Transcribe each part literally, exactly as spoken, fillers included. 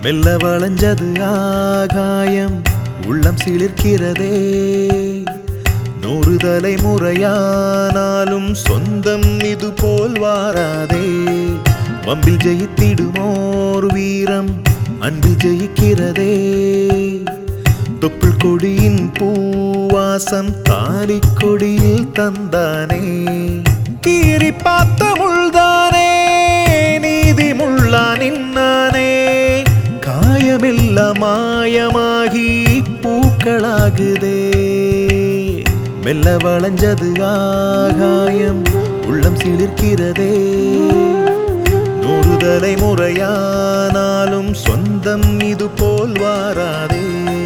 மெல்ல வளைஞ்சது ஆகாயம் உள்ளம் சிலிர்க்கிறதே. நூறு தலைமுறையானாலும் சொந்தம் இது போல் வாராதே. வம்பில் ஜெயித்திடுமோர் வீரம் அன்பில் ஜெயிக்கிறதே. தொப்புள் கொடியின் பூவாசம் தாலி கொடியில் தந்தானே. கீறி பார்த்த முள்தானே நீதி முள்ளா நின்னானே. காயமெல்லாம் மாயமாகி பூக்களாகுதே. மெல்ல வளைஞ்சது ஆகாயம் உள்ளம் சிலிர்க்கிறதே. நூறு தலைமுறையானாலும் சொந்தம் இது போல் வாராதே.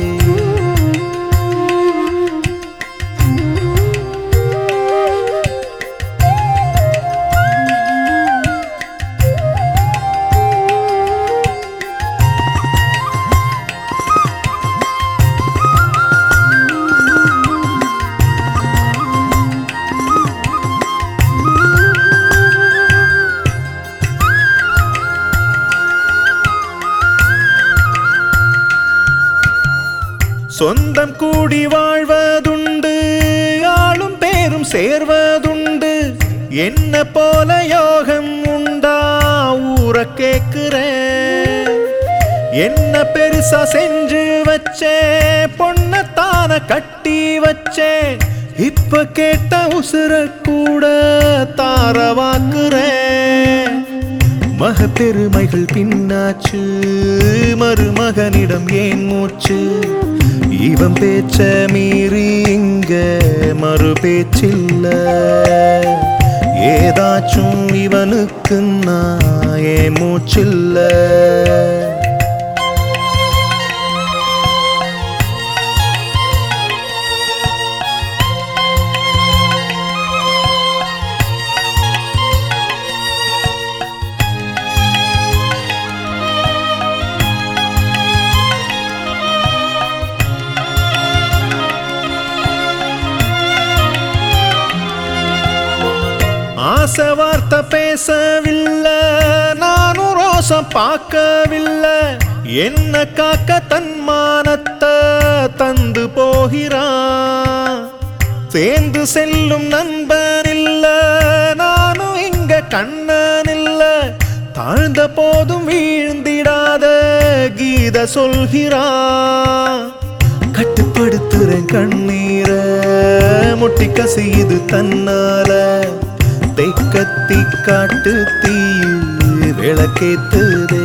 சொந்தம் கூடி வாழ்வதுண்டு, ஆளும் பேரும் சேர்வதுண்டு. என்ன போல யோகம் உண்டா ஊர கேக்குறேன். என்ன பெருசா செஞ்சு வச்சே பொண்ணத்தான கட்டி வச்சே. இப்ப கேட்ட உசுர கூட தாரவாக்குறேன். மக பெருமைகள் பின்னாச்சு மருமகனிடம் ஏன் மூச்சு. இவன் பேச்ச மீறி இங்க மறு பேச்சில்ல. ஏதாச்சும் இவனுக்கு நான் ஏன் மூச்சில்ல. ஆசை வார்த்தை பேசவில்லை, நானும் ரோசம் பார்க்கவில்லை. என்ன காக்க தன்மானத்தை தந்து போகிறான். சேர்ந்து செல்லும் நண்பன் இல்ல, நானும் இங்க கண்ணன் இல்ல. தாழ்ந்த போதும் வீழ்ந்திடாத கீத சொல்கிறான். கட்டுப்படுத்துறேன் கண்ணீர முட்டி கசியுது தன்னால. கத்தி காட்டு தீ விளக்கேத்துதே.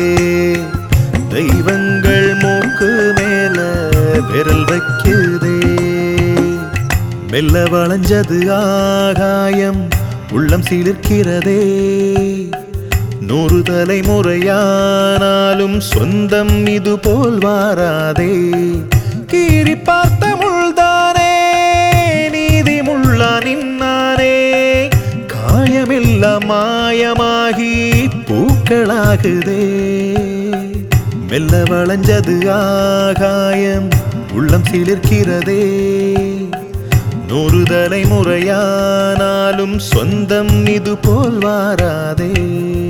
தெய்வங்கள் மூக்கு மேல விரல் வைக்குதே. மெல்ல வளைஞ்சது ஆகாயம் உள்ளம் சிலிர்க்கிறதே. நூறு தலைமுறையானாலும் சொந்தம் இது போல் வாராதே. கீறி பார்த்த முள்தானே நீதி முள்ளா நின்னானே. காயமெல்லாம் மாயமாகி பூக்களாகுதே. மெல்ல வளைஞ்சது ஆகாயம் உள்ளம் சிலிர்க்கிறதே. நூறு தலைமுறையானாலும் சொந்தம் இது போல் வாராதே.